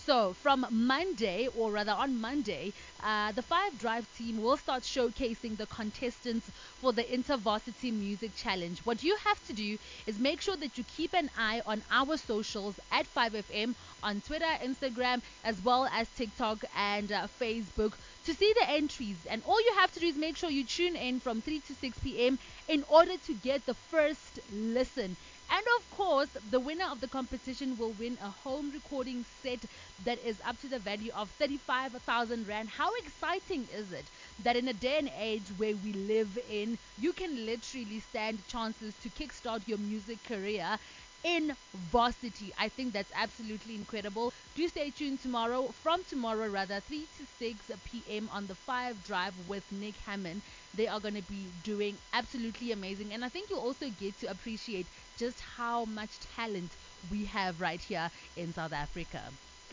So, from Monday, or rather on Monday, the Five Drive team will start showcasing the contestants for the InterVarsity Music Challenge. What you have to do is make sure that you keep an eye on our socials at 5FM on Twitter, Instagram, as well as TikTok and Facebook to see the entries. And all you have to do is make sure you tune in from 3 to 6 p.m. in order to get the first listen. And of course, the winner of the competition will win a home recording set that is up to the value of 35,000 Rand. How exciting is it that in a day and age where we live in, you can literally stand chances to kickstart your music career in varsity? I think that's absolutely incredible. Do stay tuned tomorrow rather, 3 to 6 p.m. on the 5 Drive with Nick Hammond. They are going to be doing absolutely amazing. And I think you'll also get to appreciate just how much talent we have right here in South Africa.